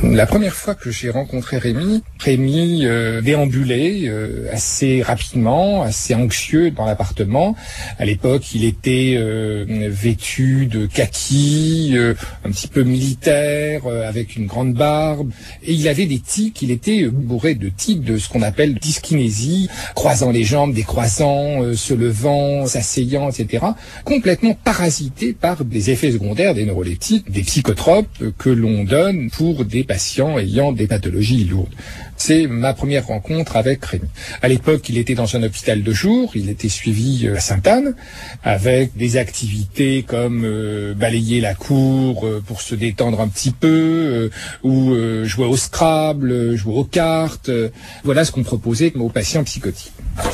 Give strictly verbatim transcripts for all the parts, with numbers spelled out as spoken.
La première fois que j'ai rencontré Rémi, Rémi euh, déambulait euh, assez rapidement, assez anxieux dans l'appartement. À l'époque, il était euh, vêtu de kaki, euh, un petit peu militaire, euh, avec une grande barbe. Et il avait des tics, il était bourré de tics, de ce qu'on appelle dyskinésie, croisant les jambes, décroisant, euh, se levant, s'asseyant, et cetera. Complètement parasité par des effets secondaires des neuroleptiques, des psychotropes que l'on donne pour des patients ayant des pathologies lourdes. C'est ma première rencontre avec Rémi. À l'époque, il était dans un hôpital de jour, il était suivi à Sainte-Anne, avec des activités comme euh, balayer la cour euh, pour se détendre un petit peu, euh, ou euh, jouer au Scrabble, euh, jouer aux cartes. Euh, voilà ce qu'on proposait aux patients psychotiques.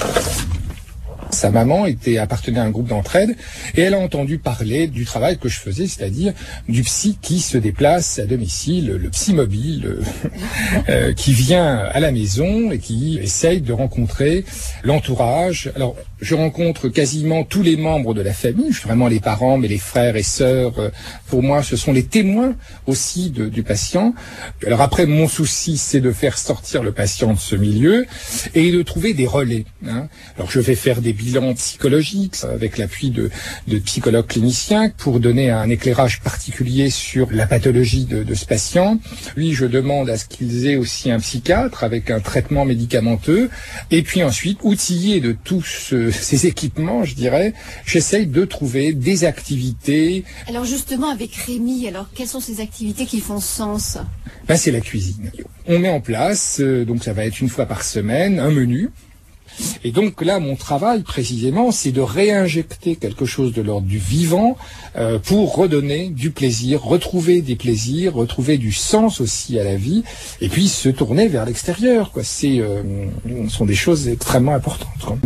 Sa maman était appartenait à un groupe d'entraide et elle a entendu parler du travail que je faisais, c'est-à-dire du psy qui se déplace à domicile, le psy mobile euh, qui vient à la maison et qui essaye de rencontrer l'entourage. Alors, je rencontre quasiment tous les membres de la famille, je suis vraiment les parents, mais les frères et sœurs, pour moi, ce sont les témoins aussi de, du patient. Alors après, mon souci, c'est de faire sortir le patient de ce milieu et de trouver des relais. Hein. Alors, je vais faire des bilans psychologiques avec l'appui de, de psychologues cliniciens pour donner un éclairage particulier sur la pathologie de, de ce patient. Lui, je demande à ce qu'ils aient aussi un psychiatre avec un traitement médicamenteux. Et puis ensuite, outillé de tous ce, ces équipements, je dirais, j'essaye de trouver des activités. Alors justement, avec Rémi, alors quelles sont ces activités qui font sens? Ben, c'est la cuisine. On met en place, euh, donc ça va être une fois par semaine, un menu. Et donc là, mon travail, précisément, c'est de réinjecter quelque chose de l'ordre du vivant euh, pour redonner du plaisir, retrouver des plaisirs, retrouver du sens aussi à la vie, et puis se tourner vers l'extérieur, quoi. C'est, euh, ce sont des choses extrêmement importantes, quoi.